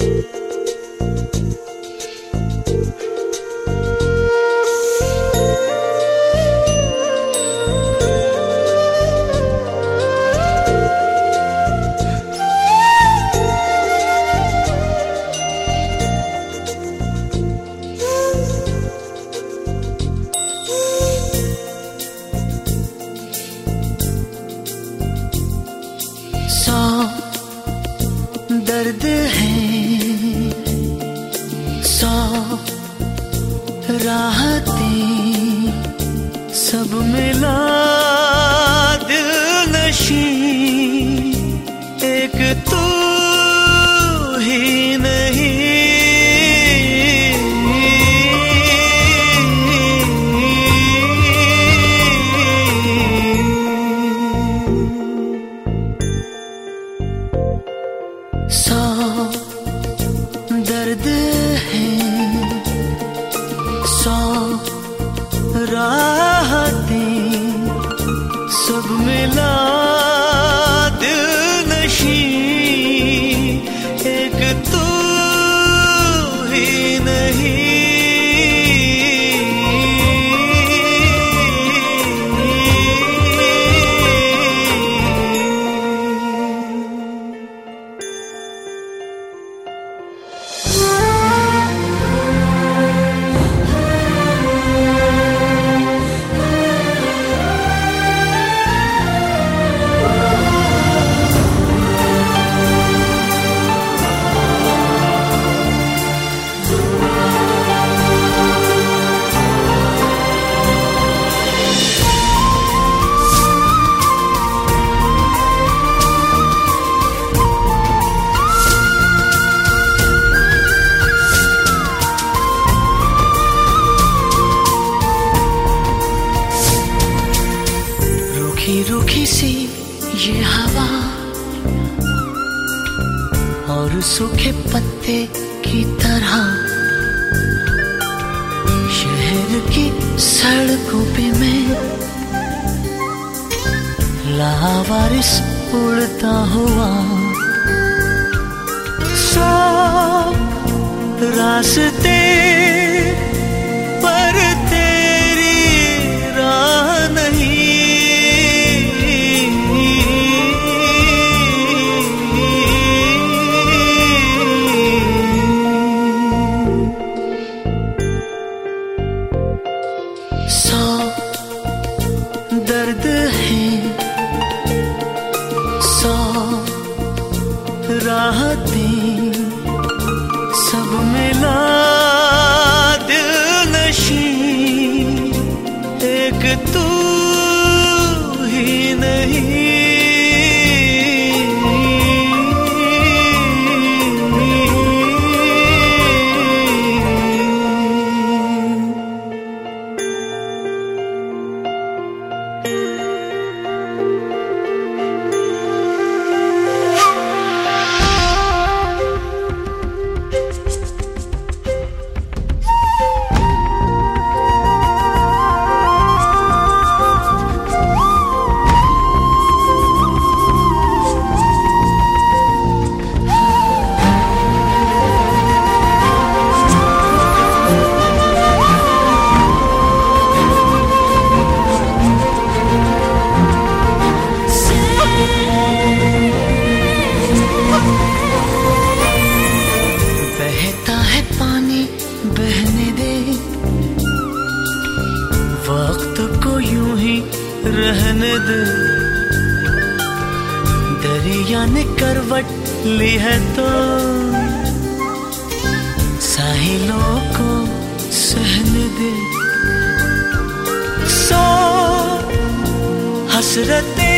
दर्द है, 100 राहतें, सब मिला दिल नशी, एक तू ही नहीं। दर्द है, 100 राहतें, सब मिला दिल नशी, एक तू ही नहीं। रूखी सी ये हवा और सूखे पत्ते की तरह शहर की सड़कों पे मैं लावारिस उड़ता हुआ, 100 रास्ते पर तेरी राह नहीं। दर्द है, 100 राहतें, सब मिला दिल नशी, एक तू ही नहीं। बहने दे, वक्त को यूं ही रहने दे, दरिया ने करवट ली है तो साहिलों को सहने दे। 100 हसरतें